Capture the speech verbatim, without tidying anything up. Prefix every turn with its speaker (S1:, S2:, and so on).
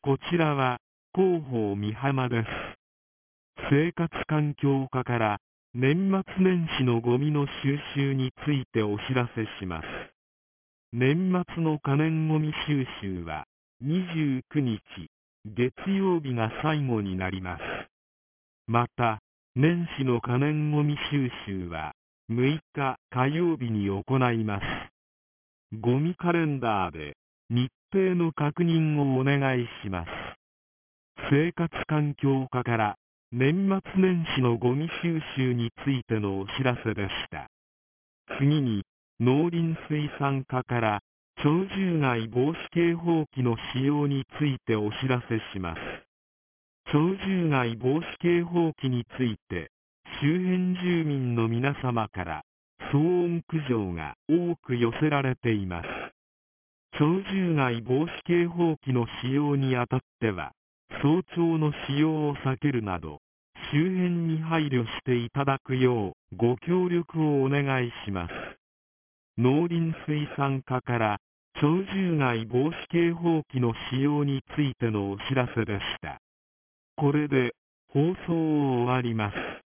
S1: こちらは広報美浜です。生活環境課から年末年始のゴミの収集についてお知らせします。年末の可燃ゴミ収集はにじゅうくにち月曜日が最後になります。また、年始の可燃ゴミ収集はむいか火曜日に行います。ゴミカレンダーで日程の確認をお願いします。生活環境課から年末年始のゴミ収集についてのお知らせでした。次に、農林水産課から鳥獣害防止警報器の使用についてお知らせします。鳥獣害防止警報器について、周辺住民の皆様から騒音苦情が多く寄せられています。鳥獣害防止警報器の使用にあたっては、早朝の使用を避けるなど、周辺に配慮していただくようご協力をお願いします。農林水産課から鳥獣害防止警報器の使用についてのお知らせでした。これで放送を終わります。